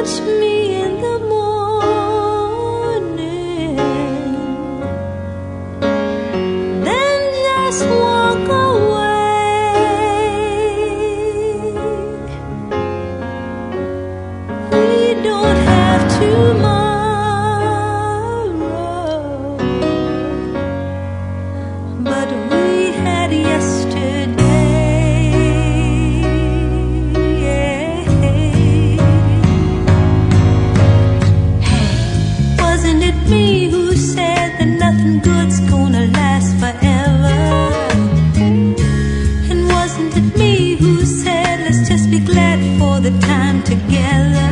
touch me in the morning, then just walk away. We don't have tomorrow, but we had yesterday. Hey, wasn't it me who said that nothing good's gonna last forever? And wasn't it me who said let's just be glad for the time together?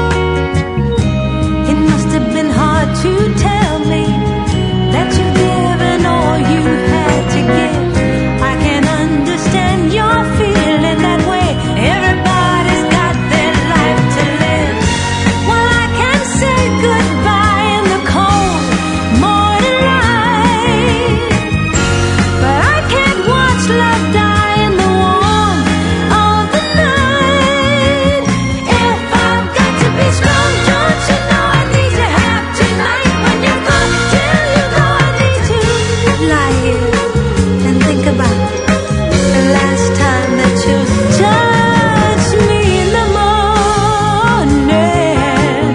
It must have been hard to tell me that you've given all you had to give. I can understand your feeling that way. Everybody's got their life to live. Well, I can say goodbye in the cold morning light, but I can't watch love die in the warm of the night. If I've got to be strong, don't you know I need to have tonight? When you go, till you go, I need to lie here and think about the last time that you touched me in the morning.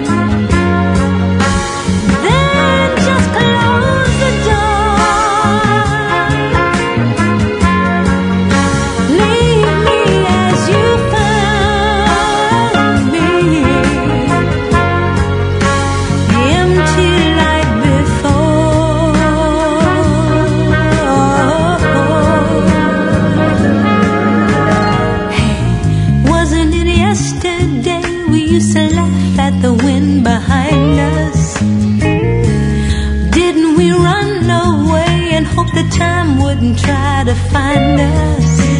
Then just close the door. Leave me as you found me, empty like before. Hey, wasn't it yesterday we used to laugh at the wind behind us? Didn't we run away and hope the time wouldn't try to find us?